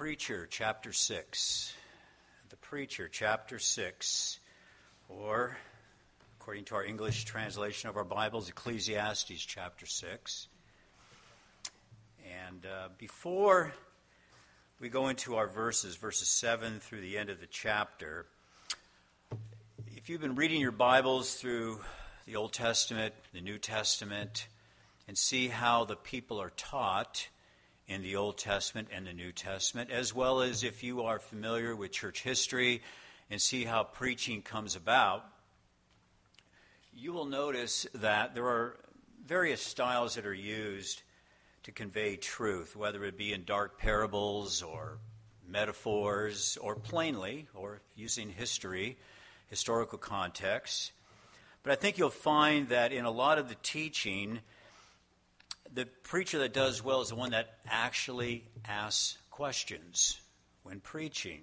Preacher, chapter 6. The Preacher, chapter 6, or, according to our English translation of our Bibles, Ecclesiastes, chapter 6. And before we go into our verses 7 through the end of the chapter, if you've been reading your Bibles through the Old Testament, the New Testament, and see how the people are taught in the Old Testament and the New Testament, as well as if you are familiar with church history and see how preaching comes about, you will notice that there are various styles that are used to convey truth, whether it be in dark parables or metaphors or plainly or using historical context. But I think you'll find that in a lot of the teaching, the preacher that does well is the one that actually asks questions when preaching.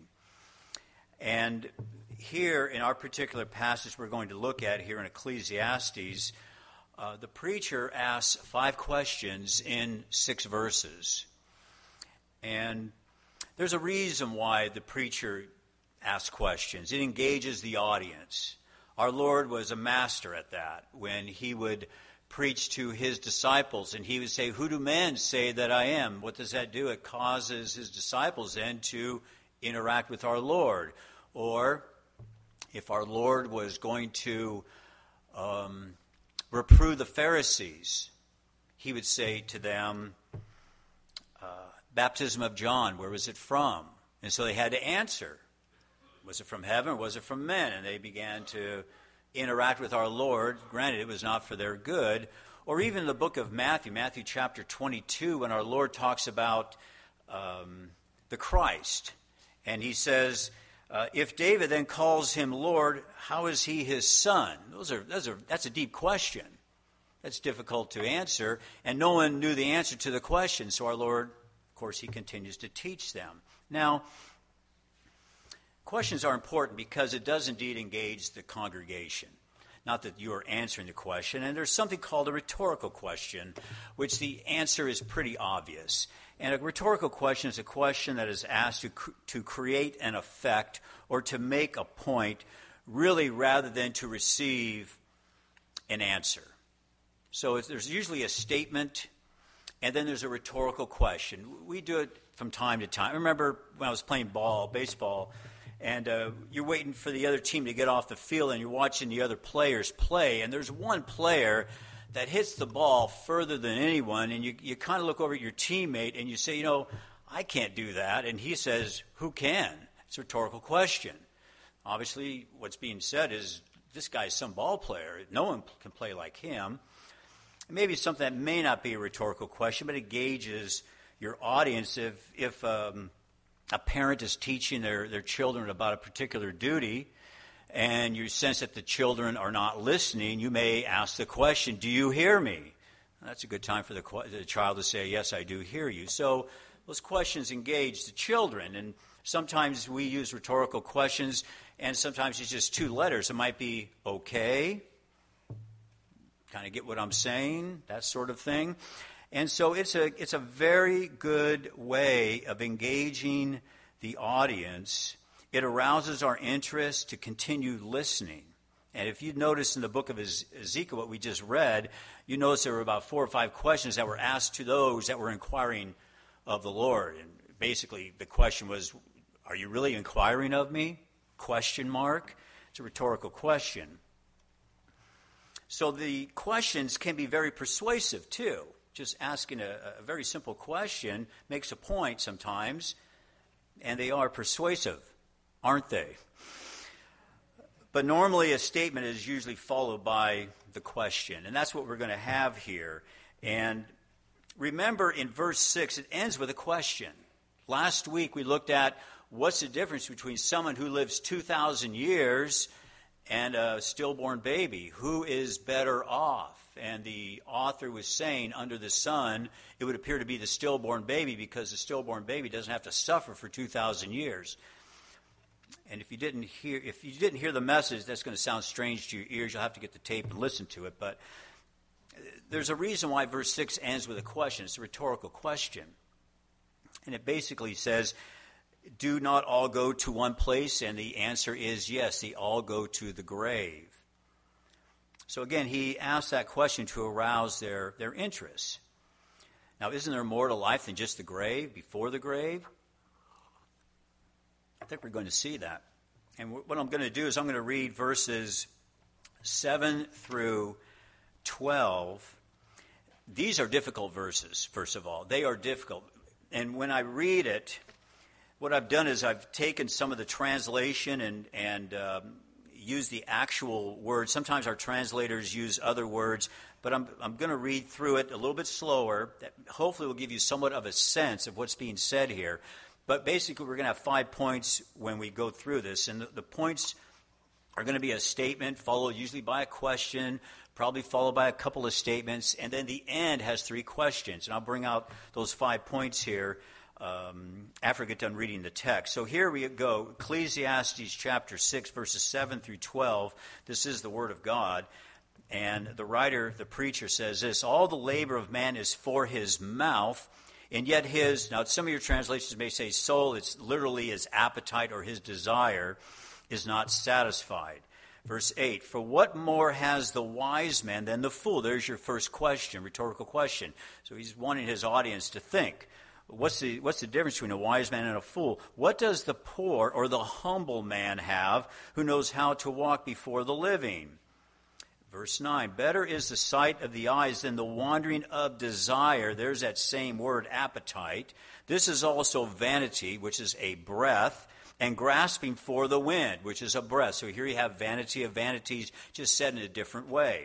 And here in our particular passage we're going to look at here in Ecclesiastes, the preacher asks 5 questions in 6 verses. And there's a reason why the preacher asks questions. It engages the audience. Our Lord was a master at that when he would preach to his disciples, and he would say, "Who do men say that I am?" What does that do? It causes his disciples then to interact with our Lord. Or if our Lord was going to reprove the Pharisees, he would say to them, "Baptism of John, where was it from?" And so they had to answer. Was it from heaven or was it from men? And they began to interact with our Lord. Granted, it was not for their good. Or even the book of Matthew chapter 22, when our Lord talks about the Christ. And he says, if David then calls him Lord, how is he his son? That's a deep question. That's difficult to answer. And no one knew the answer to the question. So our Lord, of course, he continues to teach them. Now, questions are important because it does indeed engage the congregation. Not that you are answering the question. And there's something called a rhetorical question, which the answer is pretty obvious. And a rhetorical question is a question that is asked to create an effect or to make a point, really rather than to receive an answer. So there's usually a statement, and then there's a rhetorical question. We do it from time to time. I remember when I was playing baseball, and you're waiting for the other team to get off the field, and you're watching the other players play, and there's one player that hits the ball further than anyone, and you kind of look over at your teammate, and you say, I can't do that. And he says, who can? It's a rhetorical question. Obviously, what's being said is, this guy's some ball player. No one can play like him. Maybe something that may not be a rhetorical question, but it gauges your audience. If a parent is teaching their children about a particular duty, and you sense that the children are not listening, you may ask the question, do you hear me? That's a good time for the child to say, yes, I do hear you. So those questions engage the children, and sometimes we use rhetorical questions, and sometimes it's just 2 letters. It might be, okay, kind of get what I'm saying, that sort of thing. And so it's a very good way of engaging the audience. It arouses our interest to continue listening. And if you notice in the book of Ezekiel, what we just read, you notice there were about 4 or 5 questions that were asked to those that were inquiring of the Lord. And basically the question was, are you really inquiring of me? Question mark. It's a rhetorical question. So the questions can be very persuasive too. Just asking a very simple question makes a point sometimes, and they are persuasive, aren't they? But normally a statement is usually followed by the question, and that's what we're going to have here. And remember, in verse 6, it ends with a question. Last week we looked at what's the difference between someone who lives 2,000 years and a stillborn baby. Who is better off? And the author was saying, under the sun, it would appear to be the stillborn baby, because the stillborn baby doesn't have to suffer for 2,000 years. And if you didn't hear the message, that's going to sound strange to your ears. You'll have to get the tape and listen to it. But there's a reason why verse 6 ends with a question. It's a rhetorical question. And it basically says, do not all go to one place? And the answer is yes, they all go to the grave. So again, he asked that question to arouse their interest. Now, isn't there more to life than just the grave, before the grave? I think we're going to see that. And what I'm going to do is I'm going to read verses 7 through 12. These are difficult verses, first of all. They are difficult. And when I read it, what I've done is I've taken some of the translation and used the actual words. Sometimes our translators use other words, but I'm going to read through it a little bit slower. That hopefully will give you somewhat of a sense of what's being said here. But basically, we're going to have 5 points when we go through this. And the points are going to be a statement followed usually by a question, probably followed by a couple of statements. And then the end has 3 questions. And I'll bring out those 5 points here after I get done reading the text. So here we go. Ecclesiastes chapter 6, verses 7 through 12. This is the Word of God. And the writer, the preacher, says this: all the labor of man is for his mouth, and yet his, now some of your translations may say soul, it's literally his appetite or his desire is not satisfied. Verse 8, for what more has the wise man than the fool? There's your first question, rhetorical question. So he's wanting his audience to think. What's the difference between a wise man and a fool? What does the poor or the humble man have who knows how to walk before the living? Verse 9, better is the sight of the eyes than the wandering of desire. There's that same word, appetite. This is also vanity, which is a breath, and grasping for the wind, which is a breath. So here you have vanity of vanities, just said in a different way.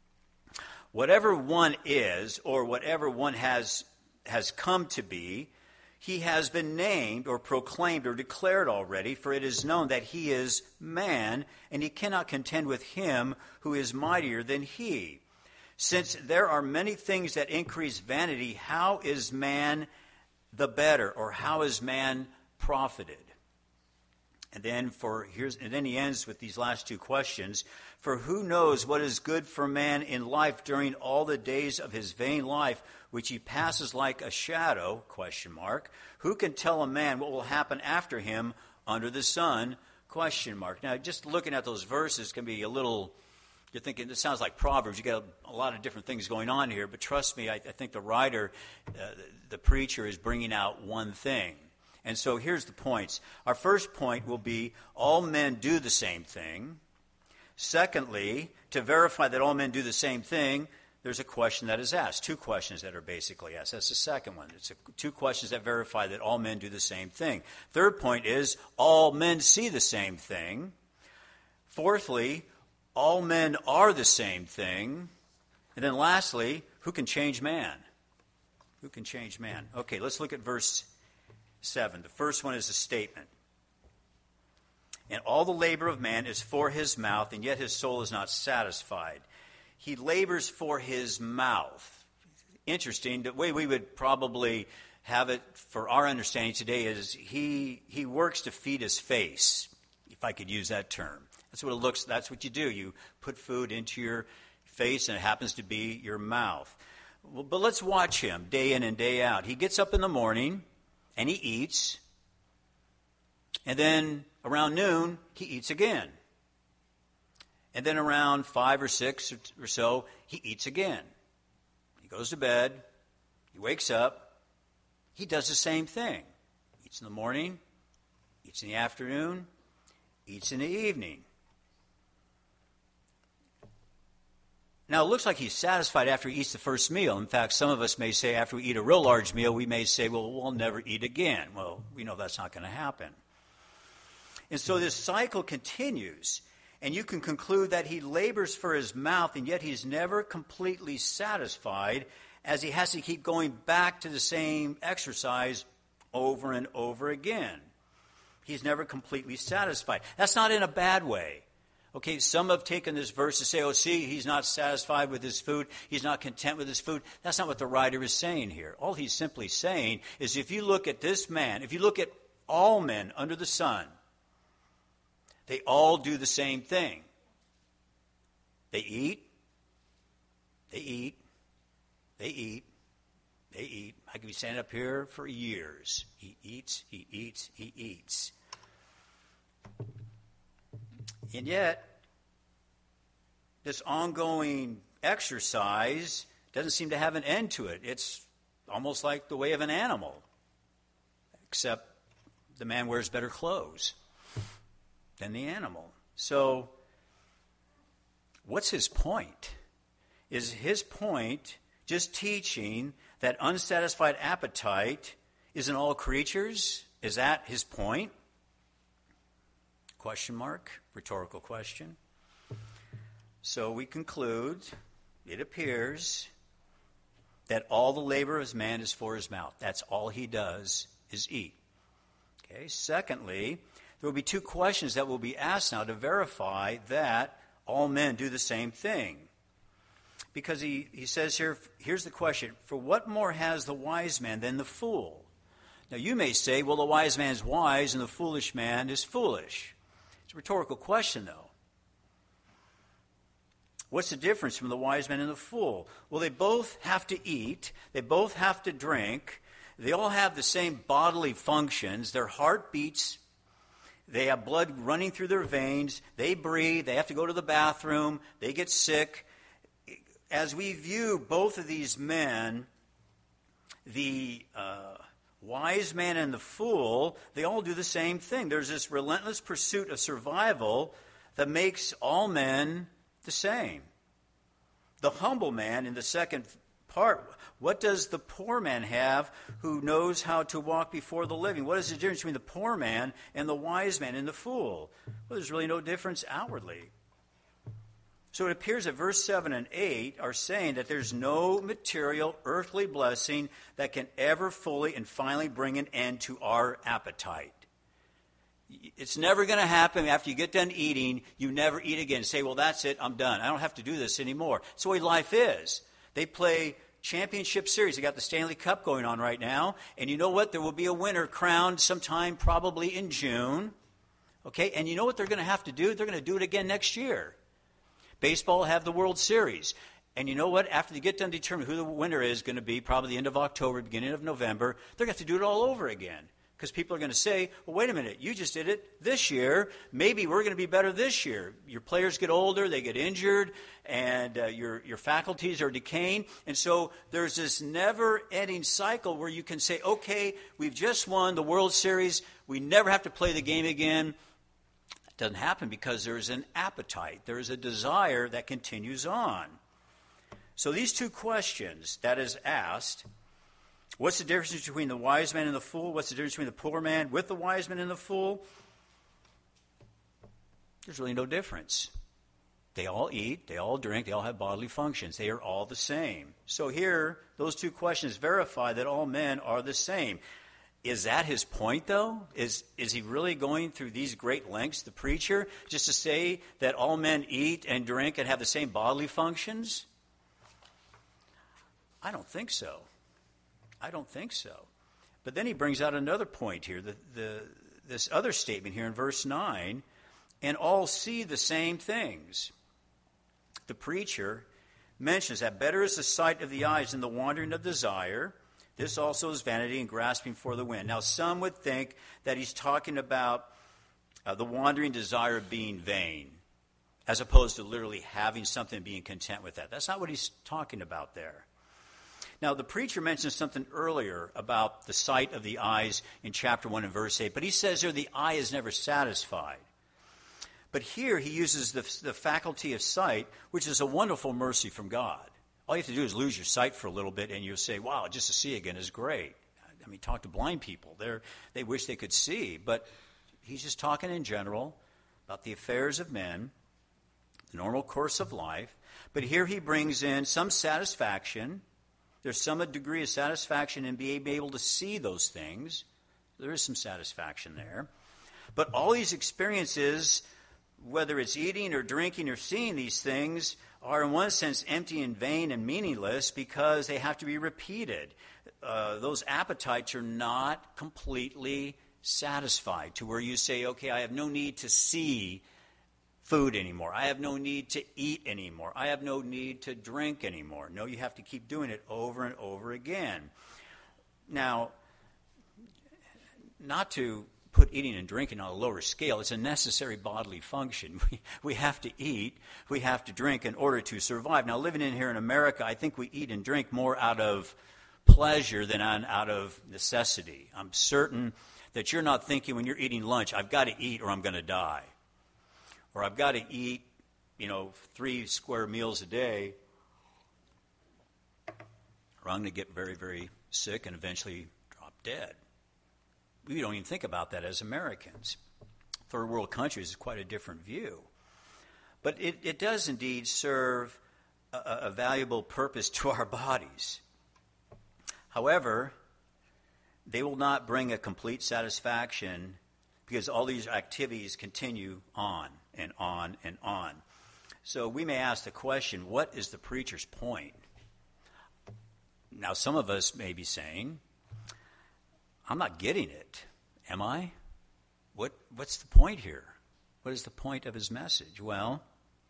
Whatever one is, or whatever one has come to be, he has been named or proclaimed or declared already, for it is known that he is man, and he cannot contend with him who is mightier than he. Since there are many things that increase vanity, how is man the better, or how is man profited? And then he ends with these last 2 questions. For who knows what is good for man in life during all the days of his vain life, which he passes like a shadow, ? Who can tell a man what will happen after him under the sun, ? Now, just looking at those verses can be a little, you're thinking, this sounds like Proverbs. You got a lot of different things going on here, but trust me, I think the writer, the preacher, is bringing out one thing. And so here's the points. Our first point will be all men do the same thing. Secondly, to verify that all men do the same thing, there's a question that is asked. 2 questions that are basically asked. That's the second one. It's 2 questions that verify that all men do the same thing. Third point is all men see the same thing. Fourthly, all men are the same thing. And then lastly, who can change man? Who can change man? Okay, let's look at verse 7. The first one is a statement. And all the labor of man is for his mouth, and yet his soul is not satisfied. He labors for his mouth. Interesting. The way we would probably have it for our understanding today is he works to feed his face, if I could use that term. That's what it looks. That's what you do. You put food into your face, and it happens to be your mouth. Well, but let's watch him day in and day out. He gets up in the morning, and he eats. And then around noon, he eats again. And then around 5 or 6 or so, he eats again. He goes to bed. He wakes up. He does the same thing. Eats in the morning, eats in the afternoon, eats in the evening. Now, it looks like he's satisfied after he eats the first meal. In fact, some of us may say after we eat a real large meal, we may say, well, we'll never eat again. Well, we know that's not going to happen. And so this cycle continues, and you can conclude that he labors for his mouth, and yet he's never completely satisfied, as he has to keep going back to the same exercise over and over again. He's never completely satisfied. That's not in a bad way. Okay, some have taken this verse to say, oh, see, he's not satisfied with his food. He's not content with his food. That's not what the writer is saying here. All he's simply saying is if you look at this man, if you look at all men under the sun, they all do the same thing. They eat, they eat, they eat, they eat. I could be standing up here for years. He eats, he eats, he eats. And yet, this ongoing exercise doesn't seem to have an end to it. It's almost like the way of an animal, except the man wears better clothes than the animal. So, what's his point? Is his point just teaching that unsatisfied appetite is in all creatures? Is that his point? Question mark, rhetorical question. So we conclude, it appears that all the labor of man is for his mouth. That's all he does is eat. Okay. Secondly, there will be two questions that will be asked now to verify that all men do the same thing. Because he says here, here's the question, for what more has the wise man than the fool? Now you may say, well, the wise man is wise and the foolish man is foolish. It's a rhetorical question, though. What's the difference from the wise man and the fool? Well, they both have to eat. They both have to drink. They all have the same bodily functions. Their heart beats. They have blood running through their veins. They breathe. They have to go to the bathroom. They get sick. As we view both of these men, the wise man and the fool, they all do the same thing. There's this relentless pursuit of survival that makes all men the same. The humble man, in the second part, what does the poor man have who knows how to walk before the living? What is the difference between the poor man and the wise man and the fool? Well, there's really no difference outwardly. So it appears that verse 7 and 8 are saying that there's no material earthly blessing that can ever fully and finally bring an end to our appetite. It's never going to happen after you get done eating, you never eat again. Say, well, that's it, I'm done. I don't have to do this anymore. It's the way life is. They play championship series. They got the Stanley Cup going on right now. And you know what? There will be a winner crowned sometime probably in June. Okay, and you know what they're going to have to do? They're going to do it again next year. Baseball will have the World Series. And you know what? After they get done determining who the winner is going to be, probably the end of October, beginning of November, they're going to have to do it all over again. Because people are going to say, well, wait a minute, you just did it this year. Maybe we're going to be better this year. Your players get older, they get injured, and your faculties are decaying. And so there's this never-ending cycle where you can say, okay, we've just won the World Series. We never have to play the game again. It doesn't happen because there's an appetite. There's a desire that continues on. So these two questions that is asked, what's the difference between the wise man and the fool? What's the difference between the poor man with the wise man and the fool? There's really no difference. They all eat, they all drink, they all have bodily functions. They are all the same. So here, those two questions verify that all men are the same. Is that his point, though? Is he really going through these great lengths, the preacher, just to say that all men eat and drink and have the same bodily functions? I don't think so. I don't think so. But then he brings out another point here, this other statement here in verse 9, and all see the same things. The preacher mentions that better is the sight of the eyes than the wandering of desire. This also is vanity and grasping for the wind. Now, some would think that he's talking about the wandering desire of being vain, as opposed to literally having something and being content with that. That's not what he's talking about there. Now, the preacher mentioned something earlier about the sight of the eyes in chapter 1 and verse 8, but he says there the eye is never satisfied. But here he uses the faculty of sight, which is a wonderful mercy from God. All you have to do is lose your sight for a little bit, and you'll say, wow, just to see again is great. I mean, talk to blind people. They wish they could see. But he's just talking in general about the affairs of men, the normal course of life. But here he brings in some satisfaction. There's some degree of satisfaction in being able to see those things. There is some satisfaction there. But all these experiences, whether it's eating or drinking or seeing these things, are in one sense empty and vain and meaningless because they have to be repeated. Those appetites are not completely satisfied to where you say, okay, I have no need to see food anymore. I have no need to eat anymore. I have no need to drink anymore. No, you have to keep doing it over and over again. Now, not to put eating and drinking on a lower scale, it's a necessary bodily function. We have to eat, we have to drink in order to survive. Now, living in here in America, I think we eat and drink more out of pleasure than out of necessity. I'm certain that you're not thinking when you're eating lunch, I've got to eat or I'm going to die. Or I've got to eat, 3 square meals a day, or I'm going to get very, very sick and eventually drop dead. We don't even think about that as Americans. Third world countries is quite a different view. But it does indeed serve a valuable purpose to our bodies. However, they will not bring a complete satisfaction because all these activities continue on and on and on. So we may ask the question, what is the preacher's point? Now, some of us may be saying, I'm not getting it, am I? What's the point here? What is the point of his message? Well,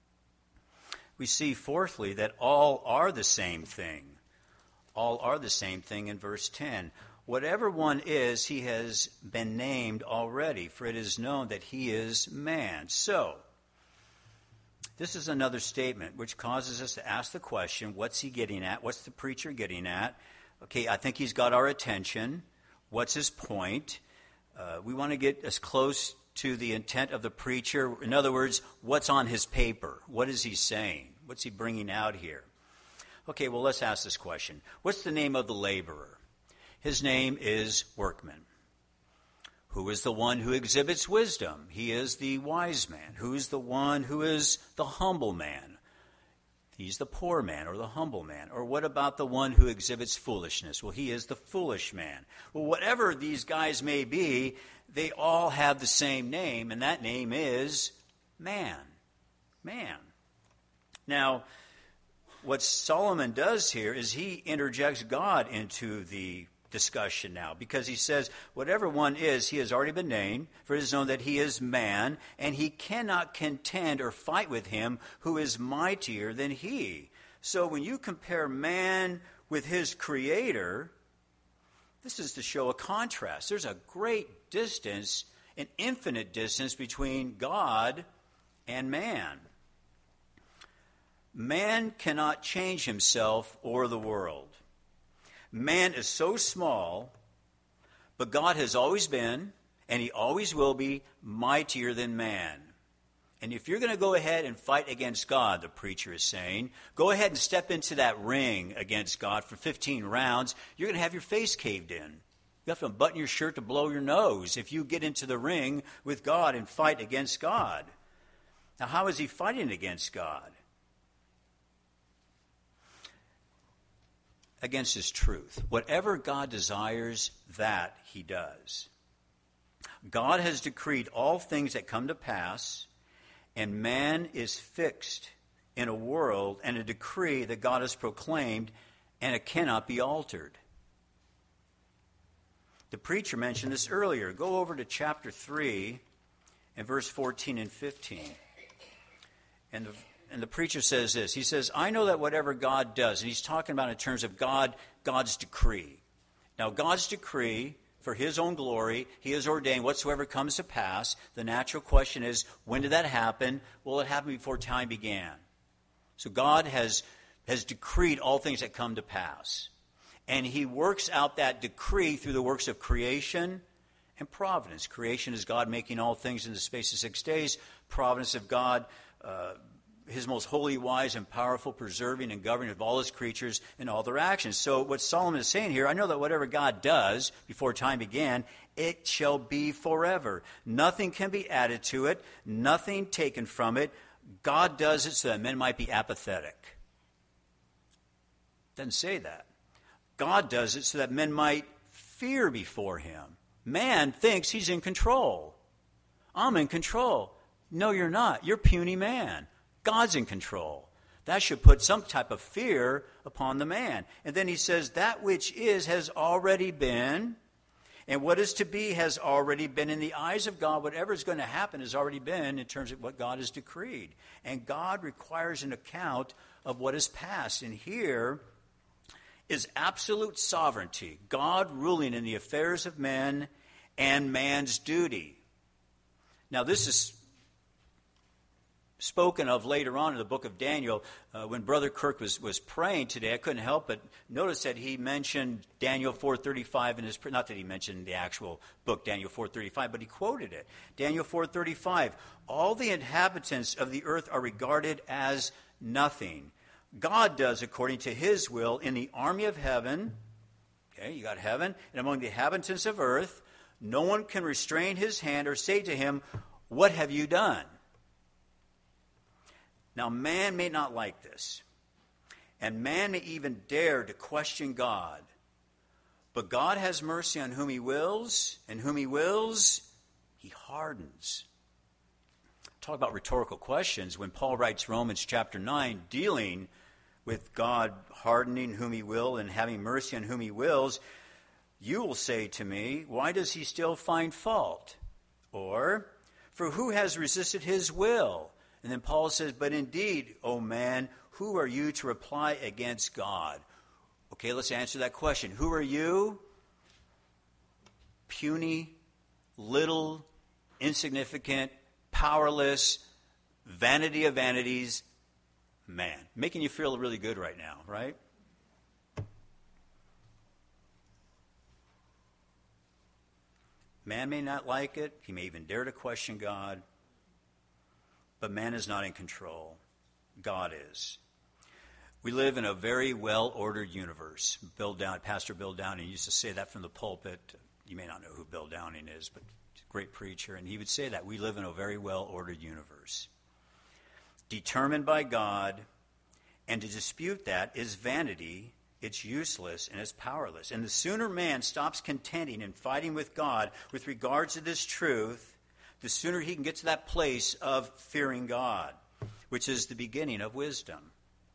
we see, fourthly, that all are the same thing. All are the same thing in verse 10. Whatever one is, he has been named already, for it is known that he is man. So, this is another statement which causes us to ask the question, what's he getting at? What's the preacher getting at? Okay, I think he's got our attention. What's his point? We want to get as close to the intent of the preacher. In other words, what's on his paper? What is he saying? What's he bringing out here? Okay, well, let's ask this question. What's the name of the laborer? His name is workman. Who is the one who exhibits wisdom? He is the wise man. Who is the one who is the humble man? He's the poor man or the humble man. Or what about the one who exhibits foolishness? Well, he is the foolish man. Well, whatever these guys may be, they all have the same name, and that name is man. Man. Now, what Solomon does here is he interjects God into the discussion now, because he says, whatever one is, he has already been named, for it is known that he is man, and he cannot contend or fight with him who is mightier than he. So when you compare man with his creator, this is to show a contrast. There's a great distance, an infinite distance between God and man. Man cannot change himself or the world. Man is so small, but God has always been, and he always will be, mightier than man. And if you're going to go ahead and fight against God, the preacher is saying, go ahead and step into that ring against God for 15 rounds, you're going to have your face caved in. You have to unbutton your shirt to blow your nose if you get into the ring with God and fight against God. Now, how is he fighting against God? Against his truth. Whatever God desires, that he does. God has decreed all things that come to pass, and man is fixed in a world and a decree that God has proclaimed, and it cannot be altered. The preacher mentioned this earlier. Go over to chapter 3 and verse 14 and 15. And the preacher says this. He says, I know that whatever God does, and he's talking about in terms of God's decree. Now, God's decree, for his own glory, he has ordained whatsoever comes to pass. The natural question is, when did that happen? Well, it happened before time began. So God has decreed all things that come to pass. And he works out that decree through the works of creation and providence. Creation is God making all things in the space of 6 days. Providence of God, his most holy, wise, and powerful, preserving and governing of all his creatures and all their actions. So what Solomon is saying here, I know that whatever God does before time began, it shall be forever. Nothing can be added to it, nothing taken from it. God does it so that men might be apathetic. Doesn't say that. God does it so that men might fear before him. Man thinks he's in control. I'm in control. No, you're not. You're puny man. God's in control. That should put some type of fear upon the man. And then he says, that which is has already been, and what is to be has already been. In the eyes of God, whatever is going to happen has already been in terms of what God has decreed. And God requires an account of what is past. And here, is absolute sovereignty, God ruling in the affairs of men and man's duty. Now, this is spoken of later on in the book of Daniel. When Brother Kirk was praying today, I couldn't help but notice that he mentioned Daniel 4:35 in his prayer. Not that he mentioned the actual book, Daniel 4:35, but he quoted it. Daniel 4:35, all the inhabitants of the earth are regarded as nothing. God does according to his will in the army of heaven. Okay, you got heaven. And among the inhabitants of earth, no one can restrain his hand or say to him, what have you done? Now, man may not like this, and man may even dare to question God. But God has mercy on whom he wills, and whom he wills, he hardens. Talk about rhetorical questions. When Paul writes Romans chapter 9, dealing with God hardening whom he will and having mercy on whom he wills, you will say to me, why does he still find fault? Or, for who has resisted his will? And then Paul says, but indeed, O man, who are you to reply against God? Okay, let's answer that question. Who are you? Puny, little, insignificant, powerless, vanity of vanities, man. Making you feel really good right now, right? Man may not like it. He may even dare to question God. But man is not in control. God is. We live in a very well-ordered universe. Pastor Bill Downing used to say that from the pulpit. You may not know who Bill Downing is, but he's a great preacher. And he would say that. We live in a very well-ordered universe. Determined by God, and to dispute that is vanity. It's useless and it's powerless. And the sooner man stops contending and fighting with God with regards to this truth, the sooner he can get to that place of fearing God, which is the beginning of wisdom.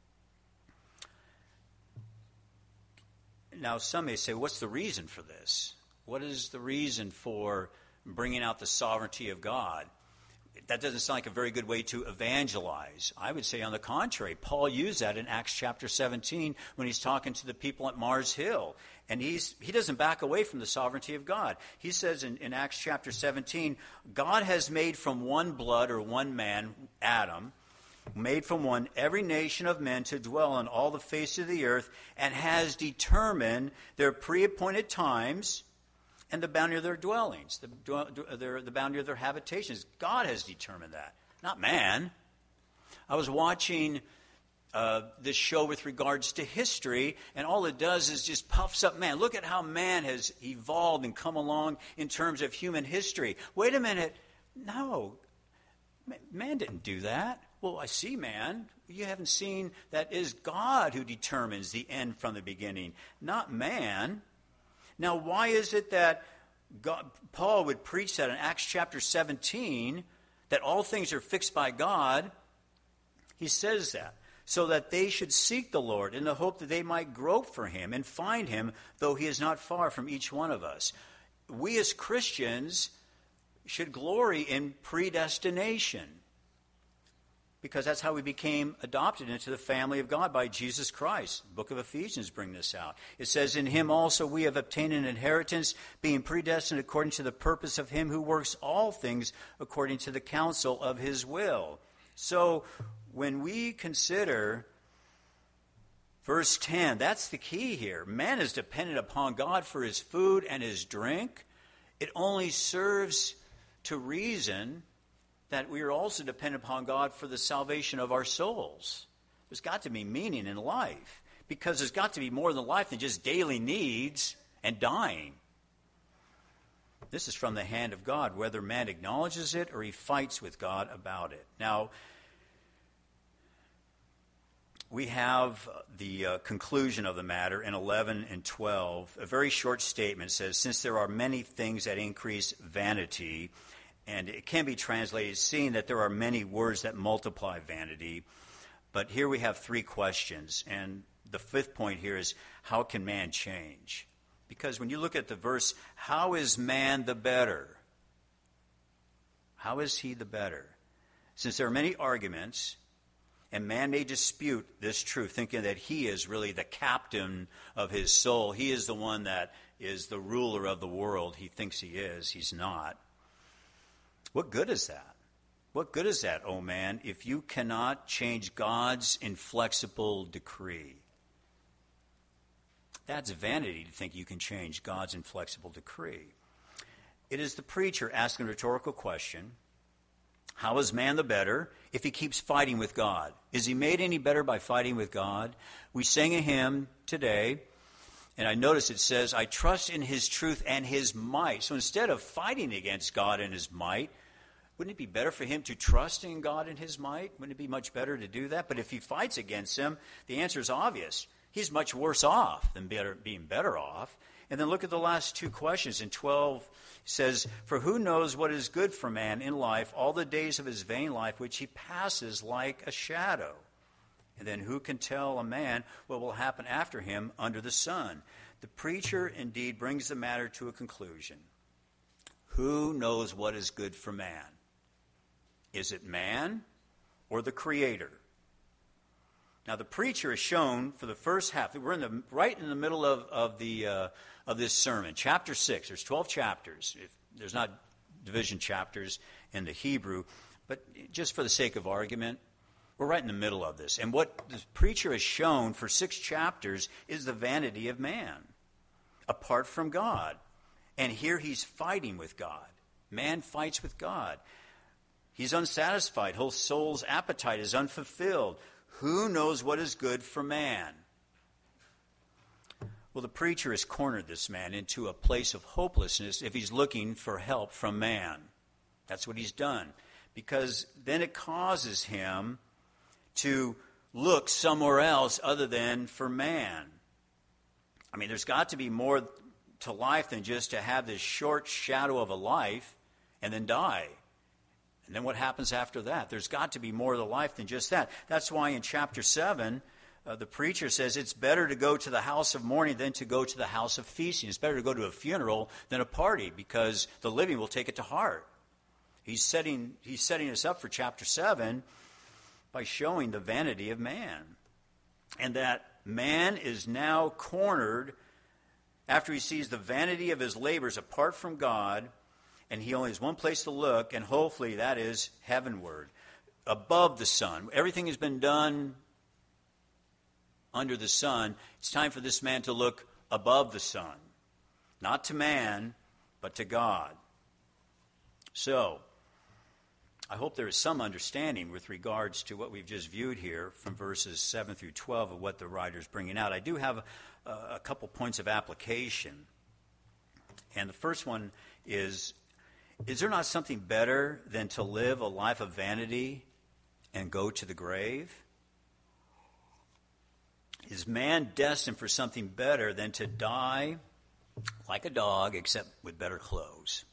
Now, some may say, what's the reason for this? What is the reason for bringing out the sovereignty of God? That doesn't sound like a very good way to evangelize. I would say, on the contrary, Paul used that in Acts chapter 17 when he's talking to the people at Mars Hill. And he doesn't back away from the sovereignty of God. He says in Acts chapter 17, God has made from one blood, or one man, Adam, made from one every nation of men to dwell on all the face of the earth, and has determined their pre-appointed times and the boundary of their dwellings, the boundary of their habitations. God has determined that, not man. I was watching this show with regards to history, and all it does is just puffs up man. Look at how man has evolved and come along in terms of human history. Wait a minute. No, man didn't do that. Well, I see man. You haven't seen that is God who determines the end from the beginning, not man. Now, why is it that Paul would preach that in Acts chapter 17, that all things are fixed by God? He says that so that they should seek the Lord in the hope that they might grope for him and find him, though he is not far from each one of us. We as Christians should glory in predestination, because that's how we became adopted into the family of God by Jesus Christ. The book of Ephesians brings this out. It says, in him also we have obtained an inheritance, being predestined according to the purpose of him who works all things according to the counsel of his will. So when we consider verse 10, that's the key here. Man is dependent upon God for his food and his drink. It only serves to reason that we are also dependent upon God for the salvation of our souls. There's got to be meaning in life, because there's got to be more than life than just daily needs and dying. This is from the hand of God, whether man acknowledges it or he fights with God about it. Now, we have the conclusion of the matter in 11 and 12. A very short statement says, since there are many things that increase vanity, and it can be translated, seeing that there are many words that multiply vanity. But here we have three questions. And the fifth point here is, how can man change? Because when you look at the verse, how is man the better? How is he the better? Since there are many arguments, And man may dispute this truth, thinking that he is really the captain of his soul. He is the one that is the ruler of the world. He thinks he is. He's not. What good is that? What good is that, oh man, if you cannot change God's inflexible decree? That's vanity to think you can change God's inflexible decree. It is the preacher asking a rhetorical question. How is man the better if he keeps fighting with God? Is he made any better by fighting with God? We sang a hymn today, and I notice it says, I trust in his truth and his might. So instead of fighting against God and his might, wouldn't it be better for him to trust in God and his might? Wouldn't it be much better to do that? But if he fights against him, the answer is obvious. He's much worse off than being better off. And then look at the last two questions. In 12, it says, for who knows what is good for man in life, all the days of his vain life, which he passes like a shadow? And then who can tell a man what will happen after him under the sun? The preacher indeed brings the matter to a conclusion. Who knows what is good for man? Is it man or the Creator? Now, the preacher is shown for the first half. We're right in the middle of this sermon. Chapter 6, there's 12 chapters. There's not division chapters in the Hebrew, but just for the sake of argument, we're right in the middle of this. And what the preacher has shown for 6 chapters is the vanity of man, apart from God. And here he's fighting with God. Man fights with God. He's unsatisfied. Whole soul's appetite is unfulfilled. Who knows what is good for man? Well, the preacher has cornered this man into a place of hopelessness if he's looking for help from man. That's what he's done. Because then it causes him to look somewhere else other than for man. I mean, there's got to be more to life than just to have this short shadow of a life and then die. And then what happens after that? There's got to be more to life than just that. That's why in chapter 7, the preacher says it's better to go to the house of mourning than to go to the house of feasting. It's better to go to a funeral than a party because the living will take it to heart. He's setting us up for chapter 7 by showing the vanity of man. And that man is now cornered after he sees the vanity of his labors apart from God, and he only has one place to look, and hopefully that is heavenward, above the sun. Everything has been done under the sun. It's time for this man to look above the sun, not to man, but to God. So, I hope there is some understanding with regards to what we've just viewed here from verses 7 through 12 of what the writer's bringing out. I do have a couple points of application. And the first one is there not something better than to live a life of vanity and go to the grave? Is man destined for something better than to die like a dog, except with better clothes?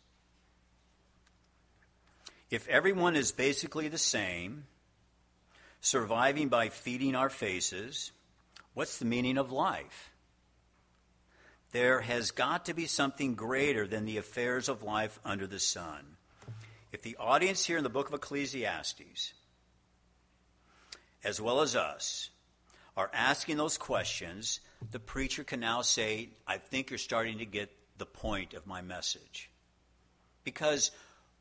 If everyone is basically the same, surviving by feeding our faces, what's the meaning of life? There has got to be something greater than the affairs of life under the sun. If the audience here in the book of Ecclesiastes, as well as us, are asking those questions, the preacher can now say, I think you're starting to get the point of my message. Because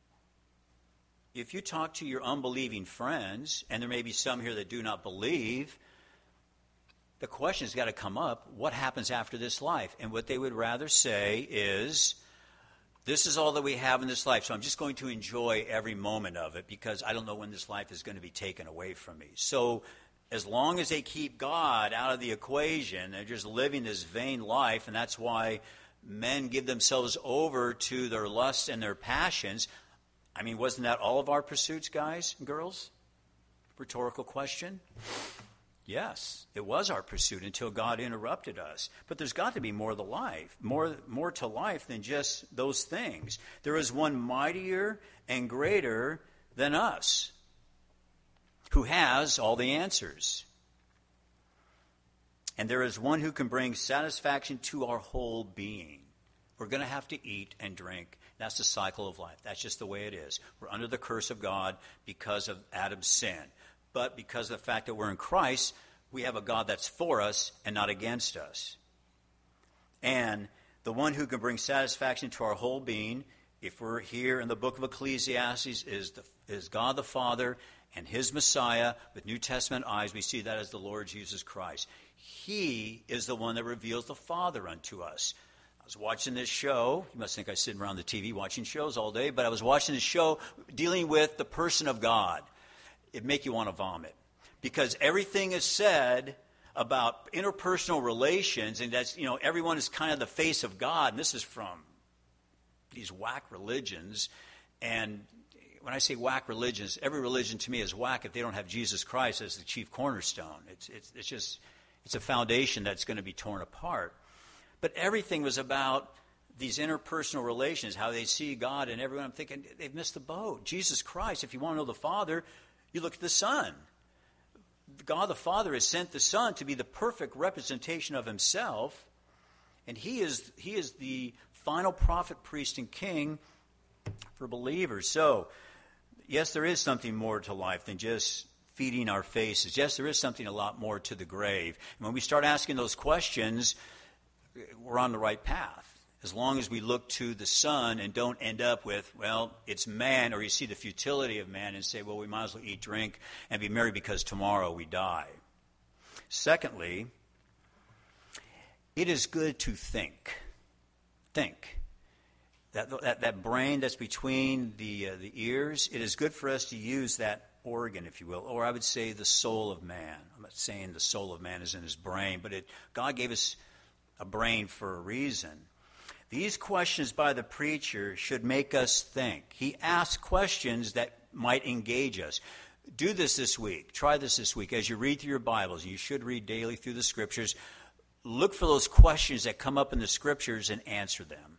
if you talk to your unbelieving friends, and there may be some here that do not believe, the question has got to come up, what happens after this life? And what they would rather say is, this is all that we have in this life, so I'm just going to enjoy every moment of it because I don't know when this life is going to be taken away from me. So as long as they keep God out of the equation, they're just living this vain life, and that's why men give themselves over to their lusts and their passions. I mean, wasn't that all of our pursuits, guys and girls? Rhetorical question. Yes, it was our pursuit until God interrupted us. But there's got to be more to life, more to life than just those things. There is one mightier and greater than us who has all the answers. And there is one who can bring satisfaction to our whole being. We're going to have to eat and drink. That's the cycle of life. That's just the way it is. We're under the curse of God because of Adam's sin. but because of the fact that we're in Christ, we have a God that's for us and not against us. And the one who can bring satisfaction to our whole being, if we're here in the book of Ecclesiastes, is God the Father and his Messiah. With New Testament eyes, we see that as the Lord Jesus Christ. He is the one that reveals the Father unto us. I was watching this show. You must think I sit around the TV watching shows all day, but I was watching this show dealing with the person of God. It'd make you want to vomit, because everything is said about interpersonal relations, and that's, everyone is kind of the face of God, and this is from these whack religions. And when I say whack religions, every religion to me is whack if they don't have Jesus Christ as the chief cornerstone. It's a foundation that's going to be torn apart. But everything was about these interpersonal relations, how they see God, and everyone. I'm thinking, they've missed the boat. Jesus Christ, if you want to know the Father, you look at the Son. God the Father has sent the Son to be the perfect representation of himself, and he is the final prophet, priest, and king for believers. So, yes, there is something more to life than just feeding our faces. Yes, there is something a lot more to the grave. And when we start asking those questions, we're on the right path. As long as we look to the Son and don't end up with, well, it's man, or you see the futility of man and say, well, we might as well eat, drink, and be merry because tomorrow we die. Secondly, it is good to think. Think. That brain that's between the ears, it is good for us to use that organ, if you will, or I would say the soul of man. I'm not saying the soul of man is in his brain, but God gave us a brain for a reason. These questions by the preacher should make us think. He asks questions that might engage us. Do this week. Try this week. As you read through your Bibles, you should read daily through the Scriptures. Look for those questions that come up in the Scriptures and answer them.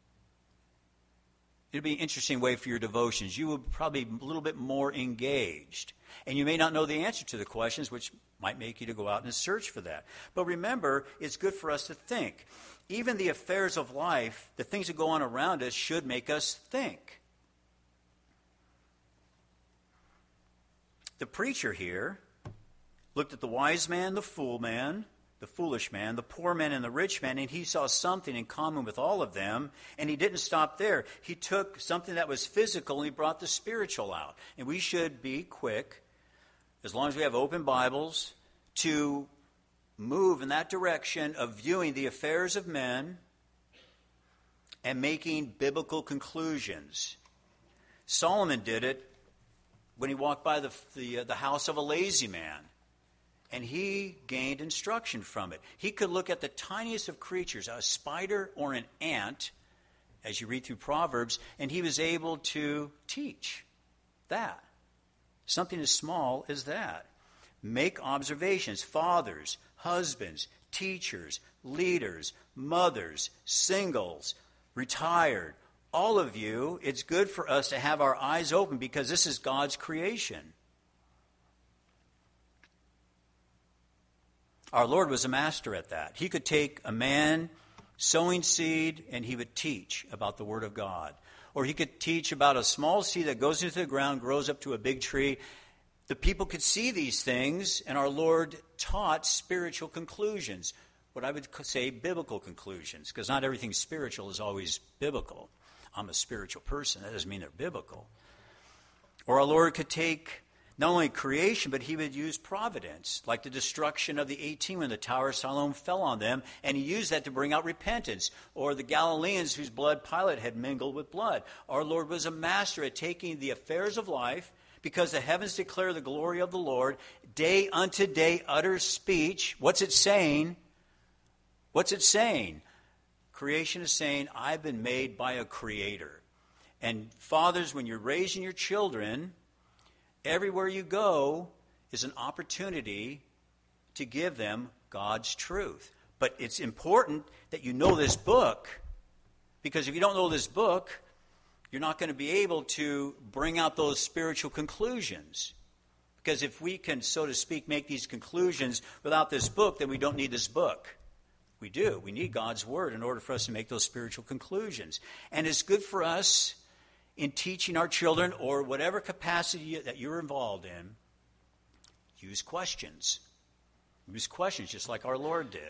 It'll be an interesting way for your devotions. You will probably be a little bit more engaged. And you may not know the answer to the questions, which might make you to go out and search for that. But remember, it's good for us to think. Even the affairs of life, the things that go on around us, should make us think. The preacher here looked at the wise man, the fool man, the foolish man, the poor man, and the rich man, and he saw something in common with all of them, and he didn't stop there. He took something that was physical and he brought the spiritual out. And we should be quick, as long as we have open Bibles, to move in that direction of viewing the affairs of men and making biblical conclusions. Solomon did it when he walked by the house of a lazy man, and he gained instruction from it. He could look at the tiniest of creatures, a spider or an ant, as you read through Proverbs, and he was able to teach that. Something as small as that. Make observations. Fathers, husbands, teachers, leaders, mothers, singles, retired, all of you, it's good for us to have our eyes open because this is God's creation. Our Lord was a master at that. He could take a man sowing seed and he would teach about the Word of God. Or he could teach about a small seed that goes into the ground, grows up to a big tree. The people could see these things, and our Lord taught spiritual conclusions, what I would say biblical conclusions, because not everything spiritual is always biblical. I'm a spiritual person. That doesn't mean they're biblical. Or our Lord could take not only creation, but he would use providence, like the destruction of the 18 when the Tower of Siloam fell on them, and he used that to bring out repentance. Or the Galileans whose blood Pilate had mingled with blood. Our Lord was a master at taking the affairs of life, because the heavens declare the glory of the Lord. Day unto day utters speech. What's it saying? What's it saying? Creation is saying, I've been made by a creator. And fathers, when you're raising your children, everywhere you go is an opportunity to give them God's truth. But it's important that you know this book, because if you don't know this book, you're not going to be able to bring out those spiritual conclusions. Because if we can, so to speak, make these conclusions without this book, then we don't need this book. We do. We need God's Word in order for us to make those spiritual conclusions. And it's good for us in teaching our children, or whatever capacity that you're involved in, use questions. Use questions just like our Lord did.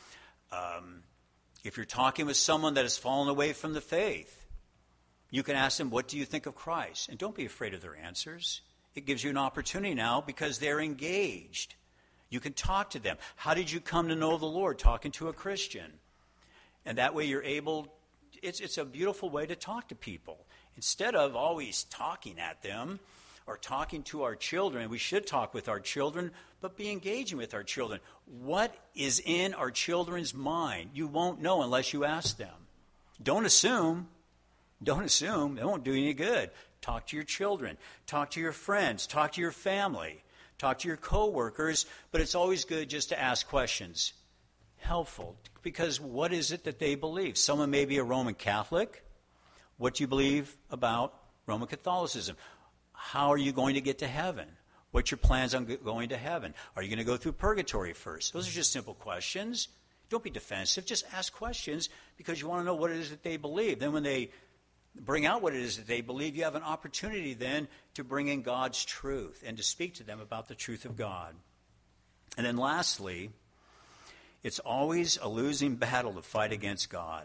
If you're talking with someone that has fallen away from the faith, you can ask them, what do you think of Christ? And don't be afraid of their answers. It gives you an opportunity now because they're engaged. You can talk to them. How did you come to know the Lord? Talking to a Christian. And that way you're able, it's a beautiful way to talk to people. Instead of always talking at them or talking to our children, we should talk with our children, but be engaging with our children. What is in our children's mind? You won't know unless you ask them. Don't assume. Don't assume. It won't do you any good. Talk to your children. Talk to your friends. Talk to your family. Talk to your coworkers. But it's always good just to ask questions. Helpful. Because what is it that they believe? Someone may be a Roman Catholic. What do you believe about Roman Catholicism? How are you going to get to heaven? What's your plans on going to heaven? Are you going to go through purgatory first? Those are just simple questions. Don't be defensive. Just ask questions because you want to know what it is that they believe. Then when they bring out what it is that they believe, you have an opportunity then to bring in God's truth and to speak to them about the truth of God. And then lastly, it's always a losing battle to fight against God.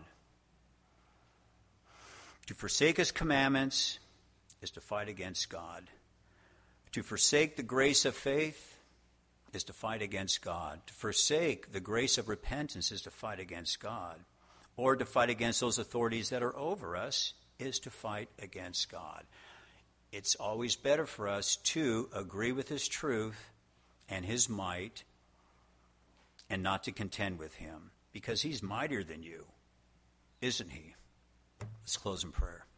To forsake his commandments is to fight against God. To forsake the grace of faith is to fight against God. To forsake the grace of repentance is to fight against God. Or to fight against those authorities that are over us is to fight against God. It's always better for us to agree with his truth and his might and not to contend with him because he's mightier than you, isn't he? Let's close in prayer.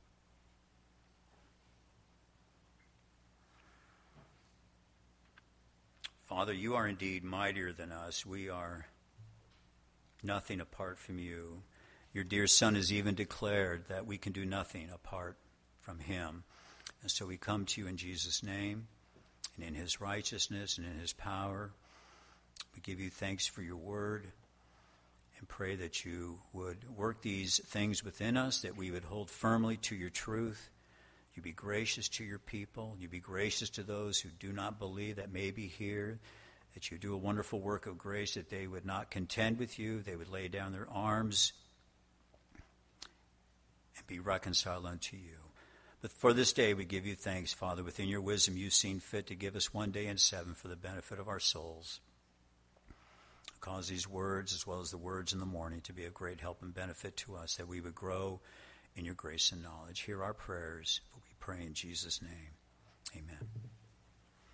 Father, you are indeed mightier than us. We are nothing apart from you. Your dear Son has even declared that we can do nothing apart from him. And so we come to you in Jesus' name and in his righteousness and in his power. We give you thanks for your word and pray that you would work these things within us, that we would hold firmly to your truth. You be gracious to your people. You be gracious to those who do not believe that may be here, that you do a wonderful work of grace, that they would not contend with you, they would lay down their arms and be reconciled unto you. But for this day we give you thanks, Father. Within your wisdom you've seen fit to give us one day in 7 for the benefit of our souls. Cause these words, as well as the words in the morning, to be of great help and benefit to us, that we would grow in your grace and knowledge. Hear our prayers, for we pray in Jesus' name. Amen.